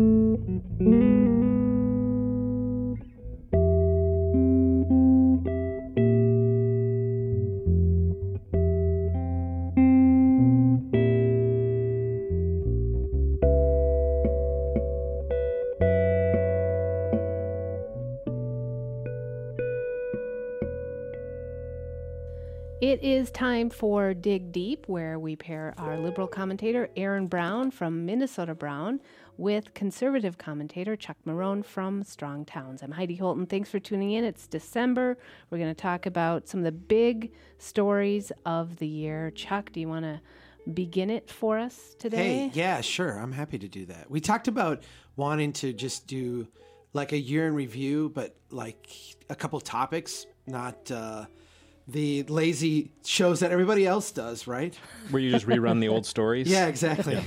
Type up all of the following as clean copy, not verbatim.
It is time for Dig Deep, where we pair our liberal commentator, Aaron Brown from Minnesota Brown, with conservative commentator, Chuck Marohn from Strong Towns. I'm Heidi Holton. Thanks for tuning in. It's December. We're going to talk about some of the big stories of the year. Chuck, do you want to begin it for us today? Hey, yeah, sure. I'm happy to do that. We talked about wanting to just do like a year in review, but like a couple topics, not the lazy shows that everybody else does, right? Where you just rerun the old stories? Yeah, exactly.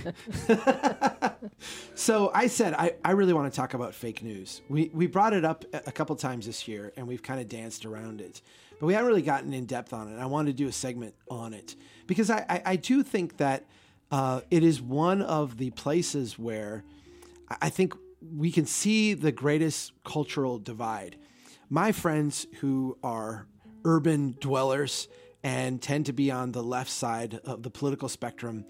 So I said, I really want to talk about fake news. We brought it up a couple times this year, and we've kind of danced around it. But we haven't really gotten in depth on it. I wanted to do a segment on it because I do think that it is one of the places where I think we can see the greatest cultural divide. My friends who are urban dwellers and tend to be on the left side of the political spectrum,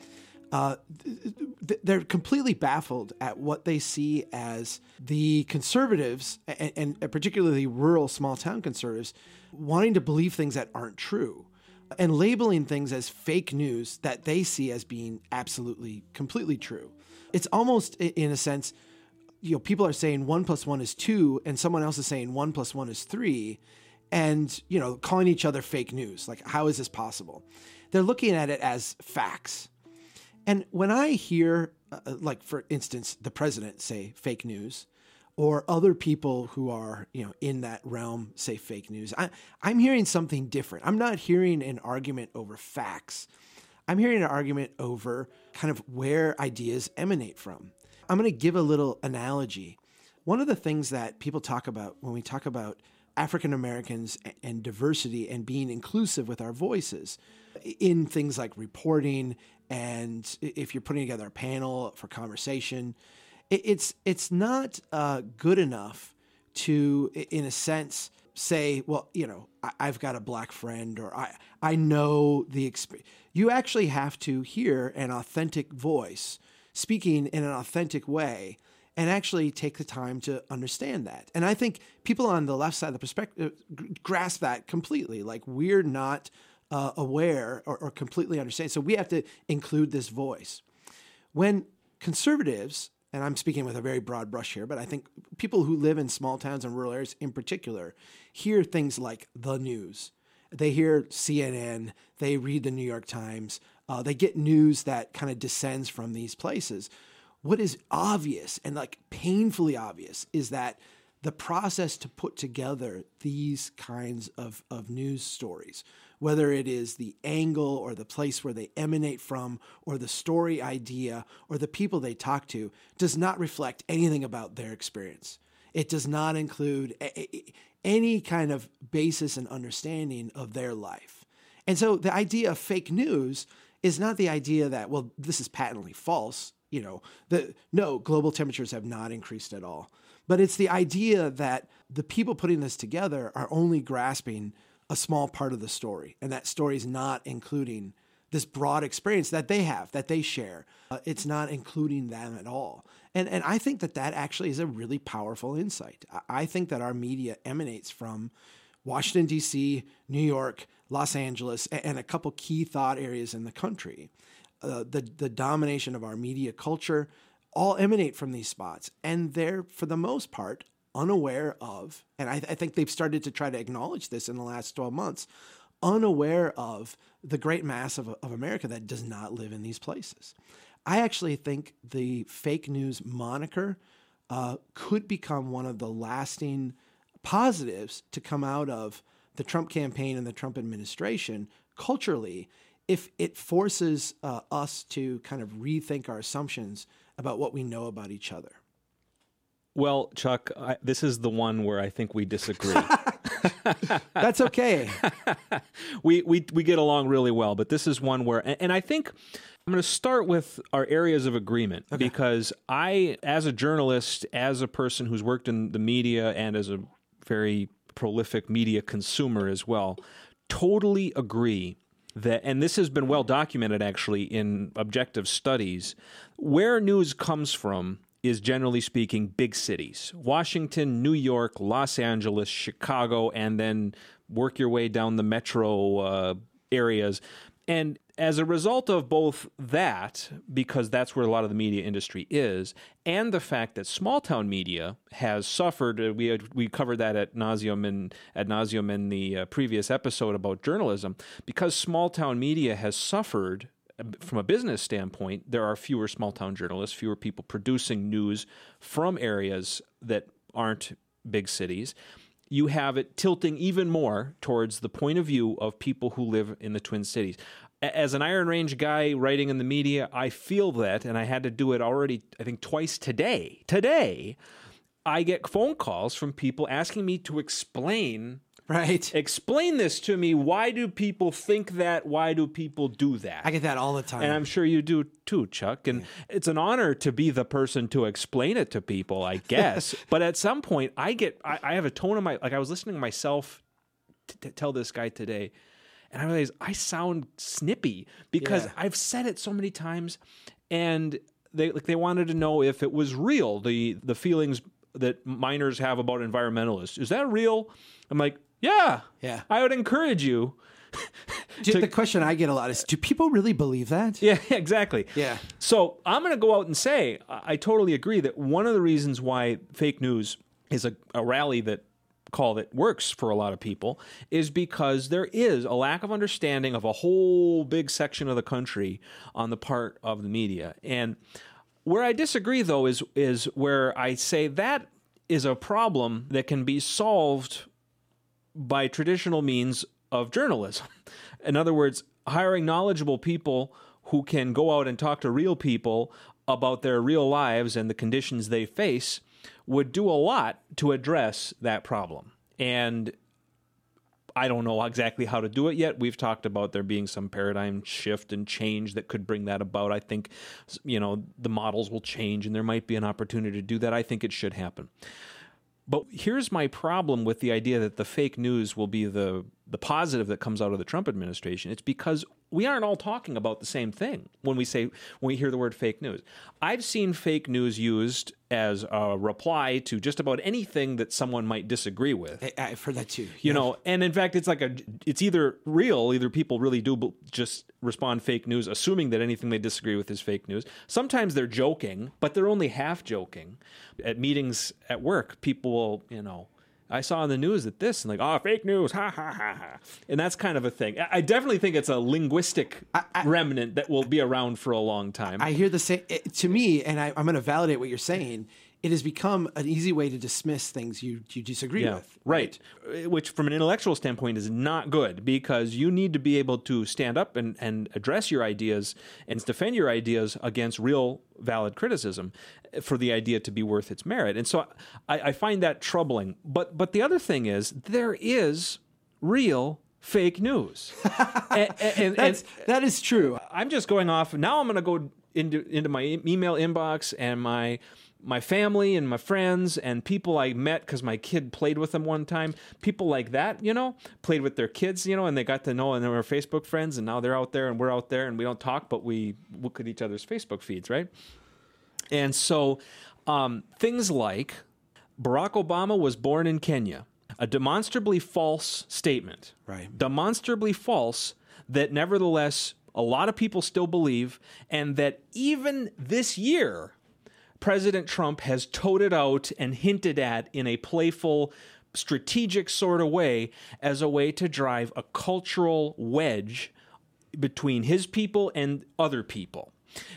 they're completely baffled at what they see as the conservatives, and particularly rural small town conservatives, wanting to believe things that aren't true and labeling things as fake news that they see as being absolutely, completely true. It's almost, in a sense, people are saying 1 + 1 is 2, and someone else is saying 1 + 1 is 3. And, calling each other fake news. Like, how is this possible? They're looking at it as facts. And when I hear, like, for instance, the president say fake news, or other people who are, in that realm say fake news, I'm hearing something different. I'm not hearing an argument over facts. I'm hearing an argument over kind of where ideas emanate from. I'm going to give a little analogy. One of the things that people talk about when we talk about African Americans and diversity and being inclusive with our voices in things like reporting, and if you're putting together a panel for conversation, it's not good enough to, in a sense, say, well, I've got a black friend, or I know the experience. You actually have to hear an authentic voice speaking in an authentic way and actually take the time to understand that. And I think people on the left side of the perspective grasp that completely. Like, we're not aware or completely understand. So we have to include this voice. When conservatives, and I'm speaking with a very broad brush here, but I think people who live in small towns and rural areas in particular hear things like the news. They hear CNN, they read the New York Times, they get news that kind of descends from these places. What is obvious and like painfully obvious is that the process to put together these kinds of news stories, whether it is the angle or the place where they emanate from or the story idea or the people they talk to, does not reflect anything about their experience. It does not include any kind of basis and understanding of their life. And so the idea of fake news is not the idea that, well, this is patently false. No, global temperatures have not increased at all. But it's the idea that the people putting this together are only grasping a small part of the story. And that story is not including this broad experience that they have, that they share. It's not including them at all. And I think that actually is a really powerful insight. I think that our media emanates from Washington, D.C., New York, Los Angeles, and a couple key thought areas in the country. The domination of our media culture all emanate from these spots. And they're, for the most part, unaware of, and I think they've started to try to acknowledge this in the last 12 months, unaware of the great mass of America that does not live in these places. I actually think the fake news moniker could become one of the lasting positives to come out of the Trump campaign and the Trump administration culturally, if it forces us to kind of rethink our assumptions about what we know about each other. Well, Chuck, this is the one where I think we disagree. That's okay. We get along really well, but this is one where, and I think I'm going to start with our areas of agreement because I, as a journalist, as a person who's worked in the media and as a very prolific media consumer as well, totally agree that, and this has been well documented actually in objective studies, where news comes from is generally speaking big cities. Washington, New York, Los Angeles, Chicago, and then work your way down the metro areas. And as a result of both that, because that's where a lot of the media industry is, and the fact that small town media has suffered, we covered that ad nauseum in the previous episode about journalism, because small town media has suffered from a business standpoint. There are fewer small town journalists, fewer people producing news from areas that aren't big cities. You have it tilting even more towards the point of view of people who live in the Twin Cities. As an Iron Range guy writing in the media, I feel that, and I had to do it already, I think, twice today. Today, I get phone calls from people asking me to explain this to me. Why do people think that? Why do people do that? I get that all the time. And I'm sure you do too, Chuck. And it's an honor to be the person to explain it to people, I guess. But at some point, I have a tone of I was listening to myself tell this guy today, and I realized I sound snippy because I've said it so many times, and they wanted to know if it was real, the feelings that miners have about environmentalists. Is that real? I'm like, yeah. I would encourage you. The question I get a lot is, do people really believe that? Yeah, exactly. Yeah. So I'm going to go out and say, I totally agree that one of the reasons why fake news is a rally call that works for a lot of people is because there is a lack of understanding of a whole big section of the country on the part of the media. And where I disagree, though, is where I say that is a problem that can be solved by traditional means of journalism. In other words, hiring knowledgeable people who can go out and talk to real people about their real lives and the conditions they face would do a lot to address that problem. And I don't know exactly how to do it yet. We've talked about there being some paradigm shift and change that could bring that about. I think, the models will change and there might be an opportunity to do that. I think it should happen. But here's my problem with the idea that the fake news will be the positive that comes out of the Trump administration. It's because we aren't all talking about the same thing when we hear the word fake news. I've seen fake news used as a reply to just about anything that someone might disagree with. I've heard that too. And in fact, it's either real, either people really do just respond fake news, assuming that anything they disagree with is fake news. Sometimes they're joking, but they're only half joking. At meetings at work, people will, I saw on the news that this, and fake news, ha, ha, ha, ha. And that's kind of a thing. I definitely think it's a linguistic remnant that will be around for a long time. I hear the same, to me, and I'm going to validate what you're saying, it has become an easy way to dismiss things you disagree with. Right. Which from an intellectual standpoint is not good, because you need to be able to stand up and address your ideas and defend your ideas against real valid criticism for the idea to be worth its merit. And so I find that troubling. But the other thing is, there is real fake news. and that is true. I'm just going off. Now I'm going to go into my email inbox and my family and my friends and people I met because my kid played with them one time. People like that, played with their kids, and they got to know, and they were Facebook friends, and now they're out there and we're out there and we don't talk, but we look at each other's Facebook feeds, right? And so things like Barack Obama was born in Kenya, a demonstrably false statement. Right. Demonstrably false that nevertheless a lot of people still believe, and that even this year President Trump has toted out and hinted at in a playful, strategic sort of way as a way to drive a cultural wedge between his people and other people.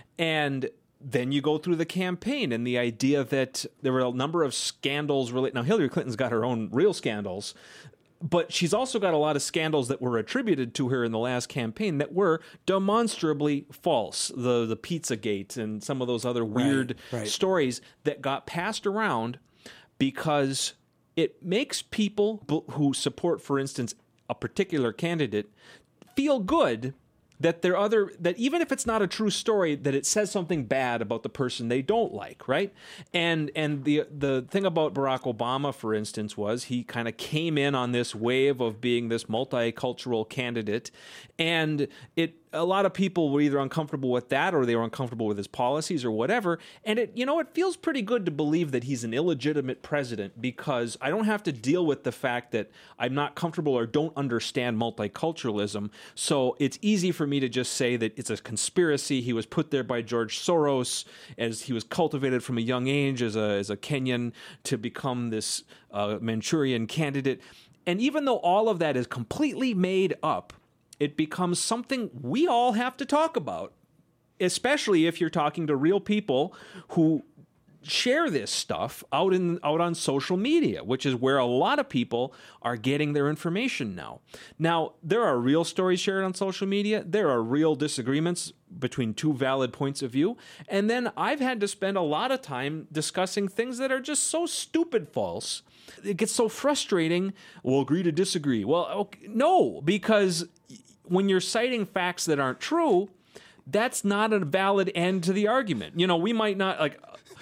And then you go through the campaign and the idea that there were a number of scandals related. Now, Hillary Clinton's got her own real scandals, but she's also got a lot of scandals that were attributed to her in the last campaign that were demonstrably false. The Pizzagate and some of those other weird stories that got passed around because it makes people who support, for instance, a particular candidate feel good that that even if it's not a true story, that it says something bad about the person they don't like, right? And the thing about Barack Obama, for instance, was he kind of came in on this wave of being this multicultural candidate, and a lot of people were either uncomfortable with that or they were uncomfortable with his policies or whatever. And it feels pretty good to believe that he's an illegitimate president, because I don't have to deal with the fact that I'm not comfortable or don't understand multiculturalism. So it's easy for me to just say that it's a conspiracy. He was put there by George Soros, as he was cultivated from a young age as a Kenyan to become this Manchurian candidate. And even though all of that is completely made up, it becomes something we all have to talk about, especially if you're talking to real people who share this stuff out on social media, which is where a lot of people are getting their information now. Now, there are real stories shared on social media. There are real disagreements between two valid points of view. And then I've had to spend a lot of time discussing things that are just so stupid false. It gets so frustrating. We'll agree to disagree. Well, okay, no, because when you're citing facts that aren't true, that's not a valid end to the argument. We might not, like,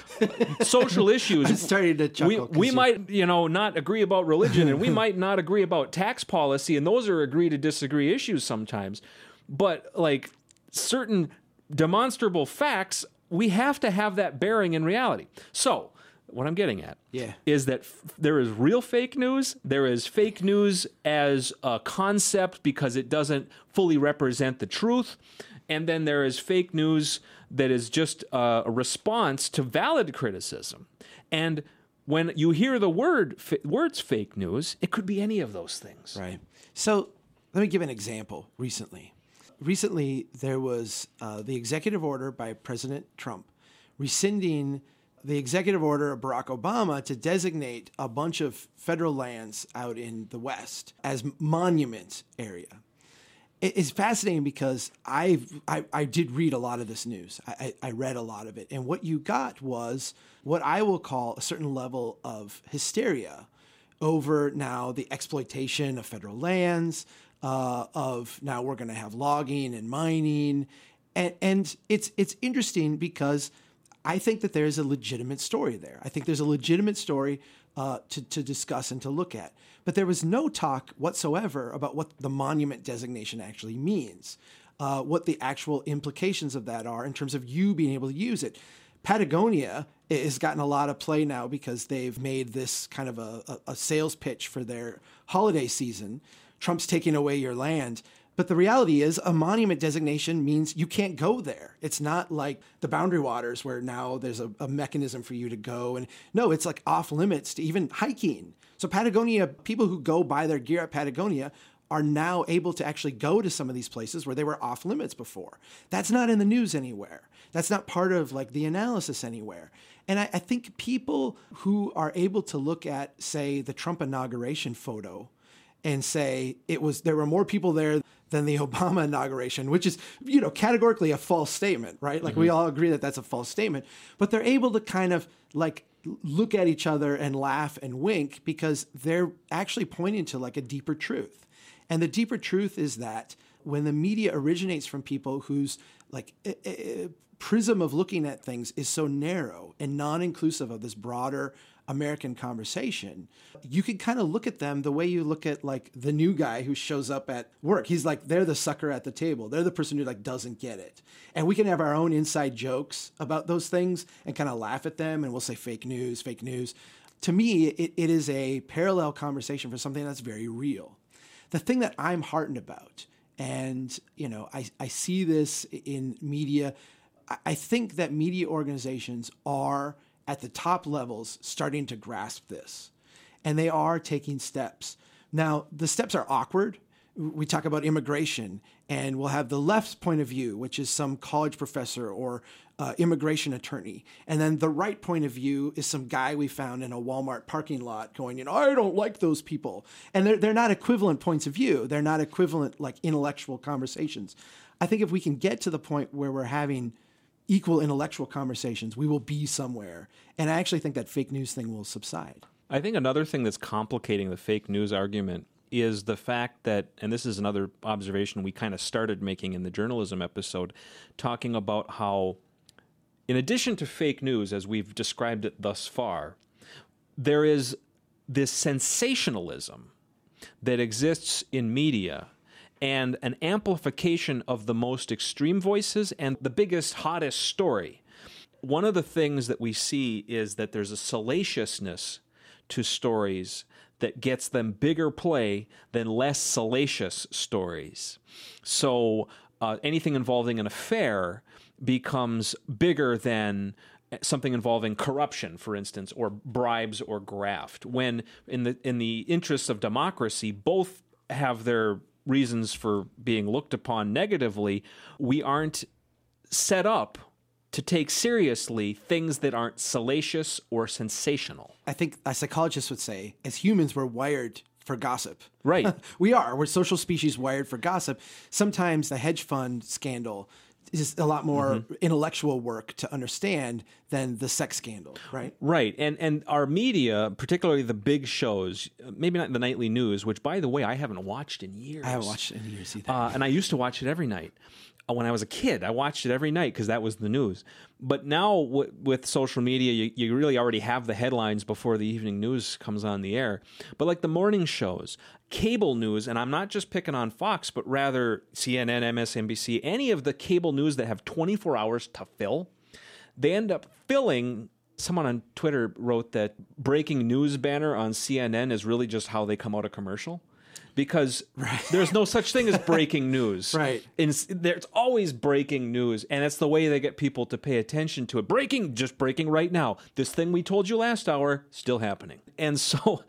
social issues. I'm starting to chuckle. We might, not agree about religion, and we might not agree about tax policy, and those are agree to disagree issues sometimes. But, like, certain demonstrable facts, we have to have that bearing in reality. So what I'm getting at is that there is real fake news. There is fake news as a concept because it doesn't fully represent the truth. And then there is fake news that is just a response to valid criticism. And when you hear the words fake news, it could be any of those things. Right. So let me give an example recently. Recently, there was the executive order by President Trump rescinding the executive order of Barack Obama to designate a bunch of federal lands out in the West as monument area. It's fascinating because I did read a lot of this news. I read a lot of it. And what you got was what I will call a certain level of hysteria over now the exploitation of federal lands, of now we're going to have logging and mining. And it's interesting because I think that there's a legitimate story there. I think there's a legitimate story to discuss and to look at. But there was no talk whatsoever about what the monument designation actually means, what the actual implications of that are in terms of you being able to use it. Patagonia has gotten a lot of play now because they've made this kind of a sales pitch for their holiday season. Trump's taking away your land. But the reality is a monument designation means you can't go there. It's not like the Boundary Waters where now there's a mechanism for you to go. And no, it's like off limits to even hiking. So Patagonia, people who go buy their gear at Patagonia are now able to actually go to some of these places where they were off limits before. That's not in the news anywhere. That's not part of like the analysis anywhere. And I think people who are able to look at, say, the Trump inauguration photo and say there were more people there than the Obama inauguration, which is, categorically a false statement, right? Like we all agree that that's a false statement, but they're able to kind of like look at each other and laugh and wink because they're actually pointing to like a deeper truth. And the deeper truth is that when the media originates from people whose like prism of looking at things is so narrow and non-inclusive of this broader American conversation, you can kind of look at them the way you look at like the new guy who shows up at work. He's like, they're the sucker at the table. They're the person who like doesn't get it. And we can have our own inside jokes about those things and kind of laugh at them. And we'll say fake news, fake news. To me, it is a parallel conversation for something that's very real. The thing that I'm heartened about, and I see this in media, I think that media organizations are at the top levels starting to grasp this, and they are taking steps. Now, the steps are awkward. We talk about immigration, and we'll have the left's point of view, which is some college professor or immigration attorney. And then the right point of view is some guy we found in a Walmart parking lot going, I don't like those people. And they're not equivalent points of view. They're not equivalent like intellectual conversations. I think if we can get to the point where we're having equal intellectual conversations, we will be somewhere. And I actually think that fake news thing will subside. I think another thing that's complicating the fake news argument is the fact that, and this is another observation we kind of started making in the journalism episode, talking about how, in addition to fake news, as we've described it thus far, there is this sensationalism that exists in media and an amplification of the most extreme voices and the biggest, hottest story. One of the things that we see is that there's a salaciousness to stories that gets them bigger play than less salacious stories. So anything involving an affair becomes bigger than something involving corruption, for instance, or bribes or graft. When in the interests of democracy, both have their reasons for being looked upon negatively, we aren't set up to take seriously things that aren't salacious or sensational. I think a psychologist would say, as humans, we're wired for gossip. Right. We're social species wired for gossip. Sometimes the hedge fund scandal is a lot more intellectual work to understand than the sex scandal, right? Right. And our media, particularly the big shows, maybe not the nightly news, which, by the way, I haven't watched in years. I haven't watched it in years either. And I used to watch it every night. When I was a kid, I watched it every night because that was the news. But now with social media, you really already have the headlines before the evening news comes on the air. But like the morning shows, cable news, and I'm not just picking on Fox, but rather CNN, MSNBC, any of the cable news that have 24 hours to fill, they end up filling. Someone on Twitter wrote that breaking news banner on CNN is really just how they come out of commercial. Because there's no such thing as breaking news. Right. There's always breaking news, and it's the way they get people to pay attention to it. Just breaking right now. This thing we told you last hour, still happening. And so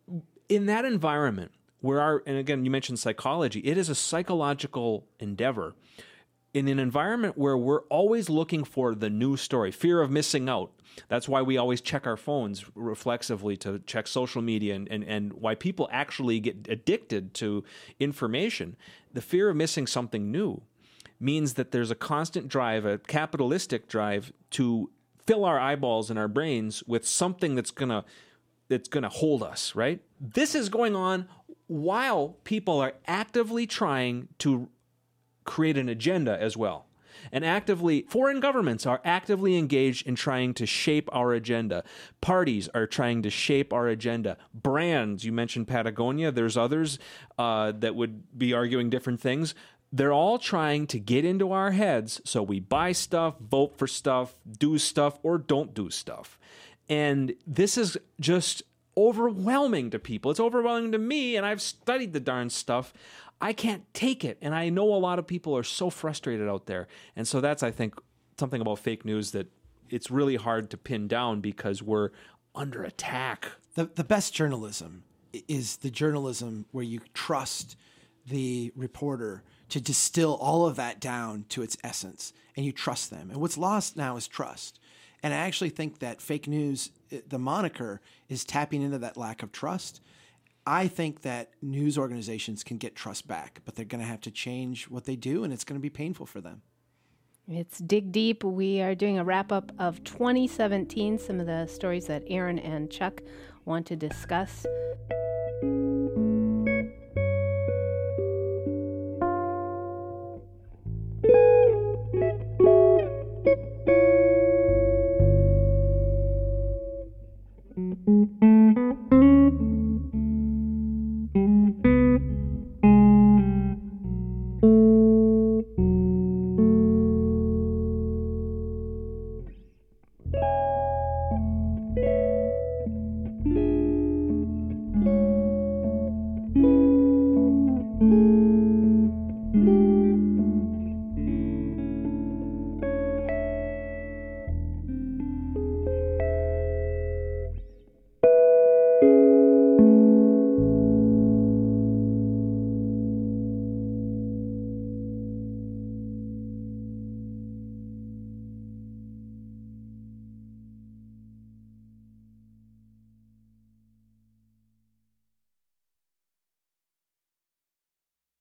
in that environment, and again, you mentioned psychology, it is a psychological endeavor. In an environment where we're always looking for the new story, fear of missing out. That's why we always check our phones reflexively to check social media and why people actually get addicted to information. The fear of missing something new means that there's a constant drive, a capitalistic drive, to fill our eyeballs and our brains with something that's gonna hold us, right? This is going on while people are actively trying to create an agenda as well. And foreign governments are actively engaged in trying to shape our agenda. Parties are trying to shape our agenda. Brands, you mentioned Patagonia, there's others that would be arguing different things. They're all trying to get into our heads so we buy stuff, vote for stuff, do stuff, or don't do stuff. And this is just overwhelming to people. It's overwhelming to me, and I've studied the darn stuff. I can't take it. And I know a lot of people are so frustrated out there. And so that's, I think, something about fake news that it's really hard to pin down because we're under attack. The best journalism is the journalism where you trust the reporter to distill all of that down to its essence, and you trust them. And what's lost now is trust. And I actually think that fake news, the moniker, is tapping into that lack of trust. I think that news organizations can get trust back, but they're going to have to change what they do, and it's going to be painful for them. It's Dig Deep. We are doing a wrap-up of 2017, some of the stories that Aaron and Chuck want to discuss.